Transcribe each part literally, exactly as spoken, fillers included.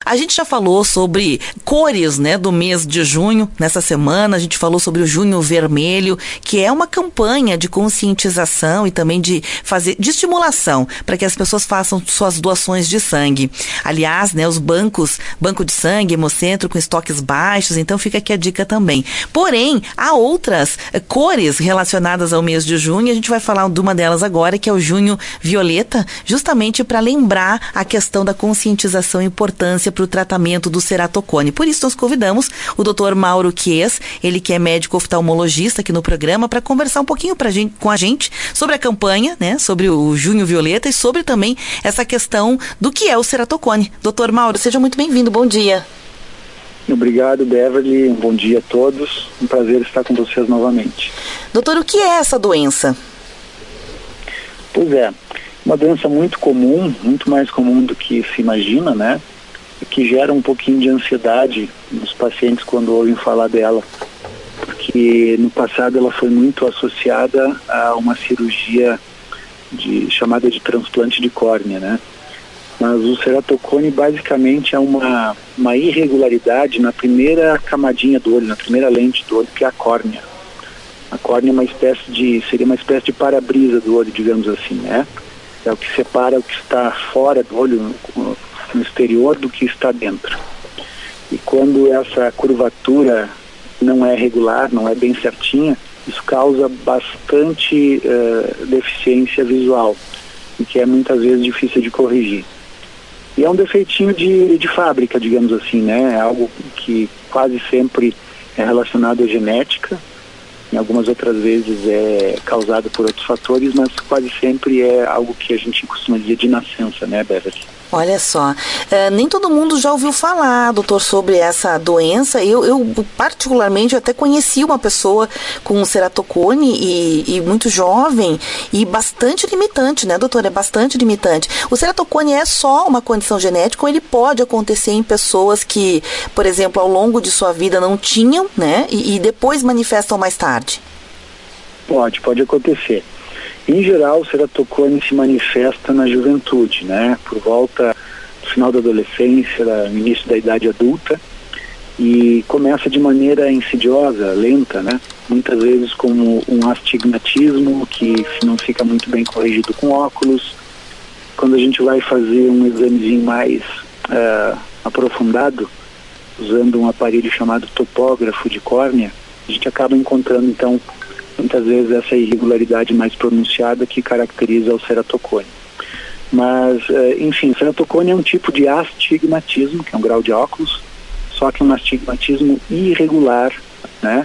A gente já falou sobre cores, né, do mês de junho, nessa semana. A gente falou sobre o Junho Vermelho, que é uma campanha de conscientização e também de fazer, de estimulação para que as pessoas façam suas doações de sangue. Aliás, né, os bancos, Banco de Sangue, Hemocentro com estoques baixos, então fica aqui a dica também. Porém, há outras eh, cores relacionadas ao mês de junho. A gente vai falar de uma delas agora, que é o Junho Violeta, justamente para lembrar a questão da conscientização e importância para o tratamento do ceratocone. Por isso nós convidamos o doutor Mauro Chies, ele que é médico oftalmologista aqui no programa, para conversar um pouquinho pra gente, com a gente sobre a campanha, né, sobre o Junho Violeta e sobre também essa questão do que é o ceratocone. doutor Mauro, seja muito bem-vindo, bom dia. Obrigado, Beverly, um bom dia a todos, um prazer estar com vocês novamente. Doutor, o que é essa doença? Pois é, uma doença muito comum, muito mais comum do que se imagina, né? Que gera um pouquinho de ansiedade nos pacientes quando ouvem falar dela, porque no passado ela foi muito associada a uma cirurgia de, chamada de transplante de córnea, né? Mas o ceratocone basicamente é uma, uma irregularidade na primeira camadinha do olho, na primeira lente do olho, que é a córnea. A córnea é uma espécie de, seria uma espécie de para-brisa do olho, digamos assim, né? É o que separa o que está fora do olho, no exterior, do que está dentro. E quando essa curvatura não é regular, não é bem certinha, isso causa bastante uh, deficiência visual, o que é muitas vezes difícil de corrigir. E é um defeitinho de, de fábrica, digamos assim, né? É algo que quase sempre é relacionado à genética, em algumas outras vezes é causado por outros fatores, mas quase sempre é algo que a gente costuma dizer de nascença, né, Beverly? Olha só, é, nem todo mundo já ouviu falar, doutor, sobre essa doença. Eu, eu particularmente, eu até conheci uma pessoa com ceratocone e, e muito jovem e bastante limitante, né, doutor? É bastante limitante. O ceratocone é só uma condição genética ou ele pode acontecer em pessoas que, por exemplo, ao longo de sua vida não tinham, né, e, e depois manifestam mais tarde? Pode, pode acontecer. Em geral, o ceratocone se manifesta na juventude, né? Por volta do final da adolescência, no início da idade adulta, e começa de maneira insidiosa, lenta, né? Muitas vezes como um astigmatismo que não fica muito bem corrigido com óculos. Quando a gente vai fazer um examezinho mais uh, aprofundado, usando um aparelho chamado topógrafo de córnea, a gente acaba encontrando, então, muitas vezes essa irregularidade mais pronunciada que caracteriza o ceratocone. Mas, enfim, o ceratocone é um tipo de astigmatismo, que é um grau de óculos, só que um astigmatismo irregular, né?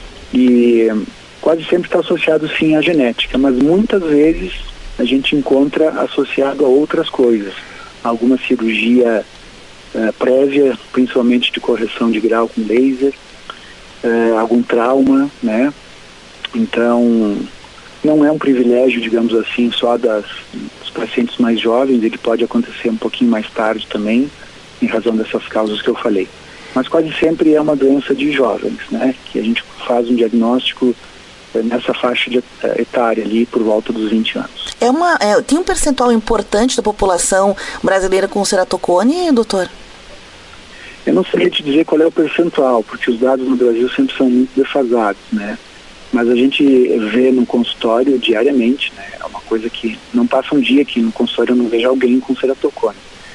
E quase sempre está associado, sim, à genética, mas muitas vezes a gente encontra associado a outras coisas. Alguma cirurgia uh, prévia, principalmente de correção de grau com laser, uh, algum trauma, né? Então, não é um privilégio, digamos assim, só das, dos pacientes mais jovens, ele pode acontecer um pouquinho mais tarde também, em razão dessas causas que eu falei. Mas quase sempre é uma doença de jovens, né, que a gente faz um diagnóstico nessa faixa de, etária ali, por volta dos vinte anos. É uma, é, tem um percentual importante da população brasileira com ceratocone, doutor? Eu não sei te dizer qual é o percentual, porque os dados no Brasil sempre são muito defasados, né? Mas a gente vê no consultório diariamente, né? É uma coisa que não passa um dia que no consultório eu não vejo alguém com ceratocone.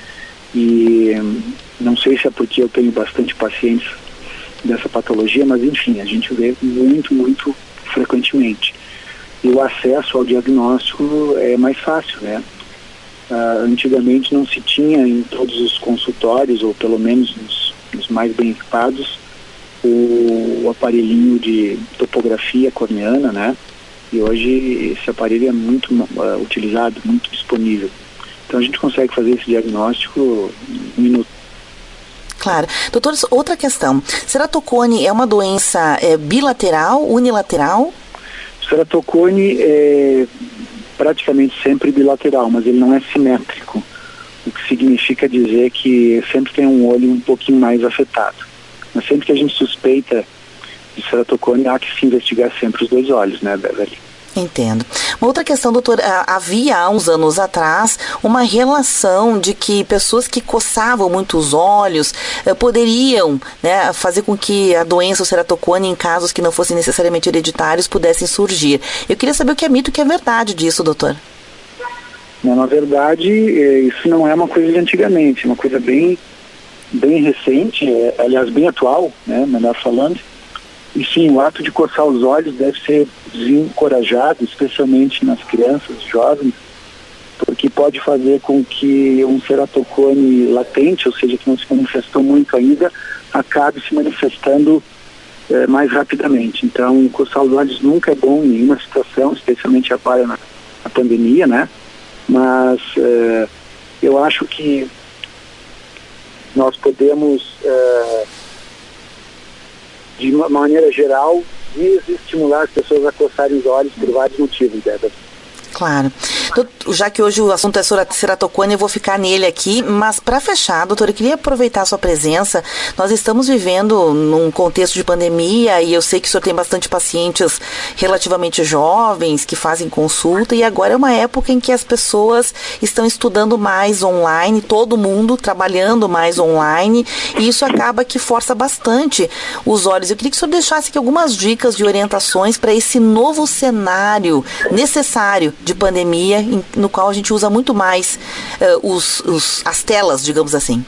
E não sei se é porque eu tenho bastante pacientes dessa patologia, mas enfim, a gente vê muito, muito frequentemente. E o acesso ao diagnóstico é mais fácil, né? Uh, antigamente não se tinha em todos os consultórios, ou pelo menos nos, nos mais bem equipados, o, o aparelhinho de topografia corneana, né? E hoje esse aparelho é muito uh, utilizado, muito disponível. Então a gente consegue fazer esse diagnóstico em um minuto. Claro. Doutor, outra questão. Ceratocone é uma doença é, bilateral, unilateral? O ceratocone é praticamente sempre bilateral, mas ele não é simétrico. O que significa dizer que sempre tem um olho um pouquinho mais afetado. Mas sempre que a gente suspeita de ceratocone, há que se investigar sempre os dois olhos, né, Beverly? Entendo. Uma outra questão, doutor, havia há uns anos atrás uma relação de que pessoas que coçavam muito os olhos eh, poderiam, né, fazer com que a doença, o ceratocone, em casos que não fossem necessariamente hereditários, pudessem surgir. Eu queria saber o que é mito e o que é verdade disso, doutor. Não, na verdade, isso não é uma coisa de antigamente, é uma coisa bem, bem recente, é, aliás, bem atual, né, melhor falando. E sim, o ato de coçar os olhos deve ser desencorajado, especialmente nas crianças jovens, porque pode fazer com que um ceratocone latente, ou seja, que não se manifestou muito ainda, acabe se manifestando eh, mais rapidamente. Então, coçar os olhos nunca é bom em nenhuma situação, especialmente agora na, na pandemia, né? Mas eh, eu acho que nós podemos... Eh, de uma maneira geral, desestimular as pessoas a coçarem os olhos por vários motivos, Débora. Claro. Já que hoje o assunto é ceratocone, eu vou ficar nele aqui, mas para fechar, doutora, eu queria aproveitar a sua presença. Nós estamos vivendo num contexto de pandemia e eu sei que o senhor tem bastante pacientes relativamente jovens que fazem consulta e agora é uma época em que as pessoas estão estudando mais online, todo mundo trabalhando mais online e isso acaba que força bastante os olhos. Eu queria que o senhor deixasse aqui algumas dicas de orientações para esse novo cenário necessário de pandemia, no qual a gente usa muito mais uh, os, os, as telas, digamos assim.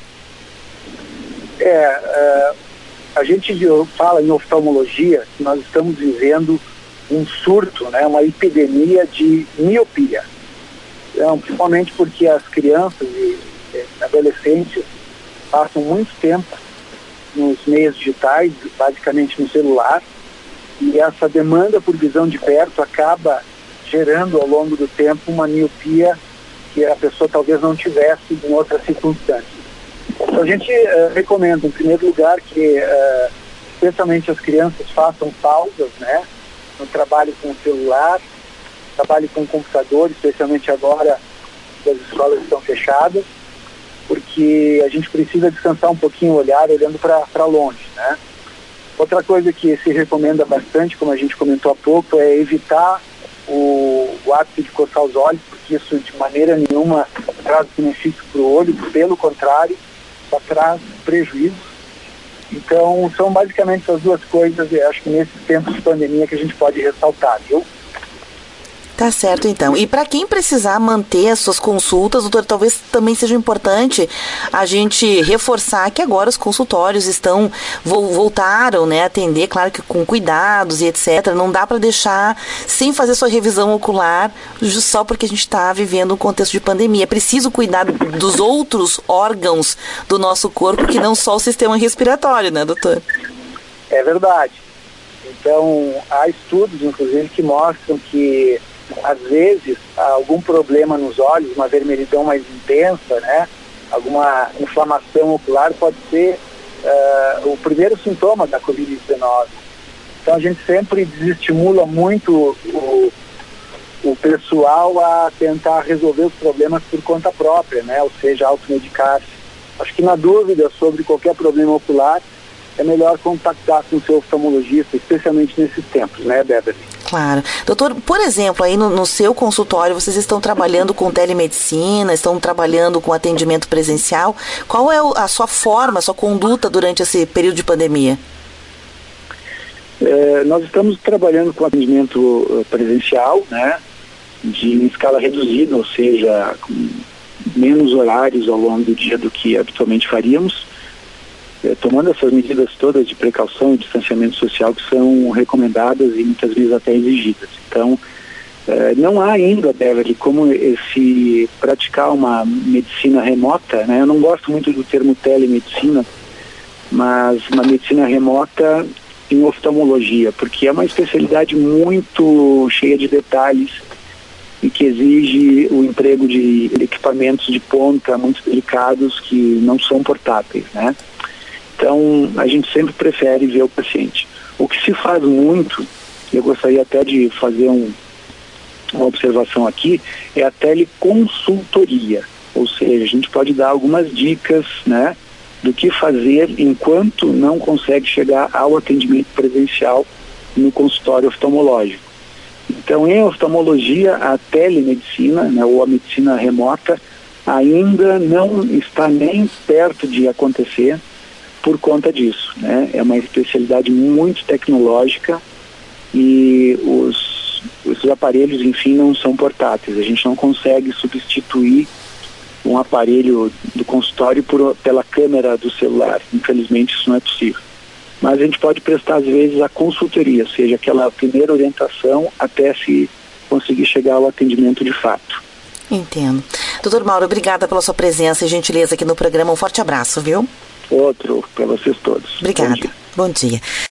É, uh, a gente fala em oftalmologia que nós estamos vivendo um surto, né, uma epidemia de miopia. Então, principalmente porque as crianças e, e adolescentes passam muito tempo nos meios digitais, basicamente no celular, e essa demanda por visão de perto acaba gerando ao longo do tempo uma miopia que a pessoa talvez não tivesse em outras circunstâncias. Então a gente uh, recomenda, em primeiro lugar, que uh, especialmente as crianças façam pausas, né, no trabalho com o celular, trabalho com o computador, especialmente agora que as escolas estão fechadas, porque a gente precisa descansar um pouquinho o olhar olhando para longe, né. Outra coisa que se recomenda bastante, como a gente comentou há pouco, é evitar O, o hábito de coçar os olhos, porque isso de maneira nenhuma traz benefício para o olho, pelo contrário, só traz prejuízo. Então, são basicamente essas duas coisas, eu acho que nesses tempos de pandemia que a gente pode ressaltar, viu? Tá certo, então. E para quem precisar manter as suas consultas, doutor, talvez também seja importante a gente reforçar que agora os consultórios estão, voltaram, né, a atender, claro que com cuidados e etcétera. Não dá para deixar sem fazer sua revisão ocular só porque a gente está vivendo um contexto de pandemia. É preciso cuidar dos outros órgãos do nosso corpo, que não só o sistema respiratório, né, doutor? É verdade. Então, há estudos, inclusive, que mostram que às vezes, algum problema nos olhos, uma vermelhidão mais intensa, né? Alguma inflamação ocular pode ser uh, o primeiro sintoma da covid dezenove. Então a gente sempre desestimula muito o, o pessoal a tentar resolver os problemas por conta própria, né? Ou seja, automedicar-se. Acho que na dúvida sobre qualquer problema ocular, é melhor contactar com o seu oftalmologista, especialmente nesses tempos, né, Débora? Claro. Doutor, por exemplo, aí no, no seu consultório, vocês estão trabalhando com telemedicina, estão trabalhando com atendimento presencial. Qual é a sua forma, a sua conduta durante esse período de pandemia? É, nós estamos trabalhando com atendimento presencial, né, de em escala reduzida, ou seja, com menos horários ao longo do dia do que habitualmente faríamos, tomando essas medidas todas de precaução e distanciamento social que são recomendadas e muitas vezes até exigidas. Então, eh, não há ainda, Beverly, como esse praticar uma medicina remota, né? Eu não gosto muito do termo telemedicina, mas uma medicina remota em oftalmologia, porque é uma especialidade muito cheia de detalhes e que exige o emprego de equipamentos de ponta muito delicados que não são portáteis, né? Então, a gente sempre prefere ver o paciente. O que se faz muito, eu gostaria até de fazer um, uma observação aqui, é a teleconsultoria. Ou seja, a gente pode dar algumas dicas, né, do que fazer enquanto não consegue chegar ao atendimento presencial no consultório oftalmológico. Então, em oftalmologia, a telemedicina, né, ou a medicina remota, ainda não está nem perto de acontecer por conta disso, né? É uma especialidade muito tecnológica e os, os aparelhos, enfim, não são portáteis. A gente não consegue substituir um aparelho do consultório por, pela câmera do celular. Infelizmente, isso não é possível. Mas a gente pode prestar, às vezes, a consultoria, ou seja, aquela primeira orientação até se conseguir chegar ao atendimento de fato. Entendo. Doutor Mauro, obrigada pela sua presença e gentileza aqui no programa. Um forte abraço, viu? Outro para vocês todos. Obrigada. Bom dia. Bom dia.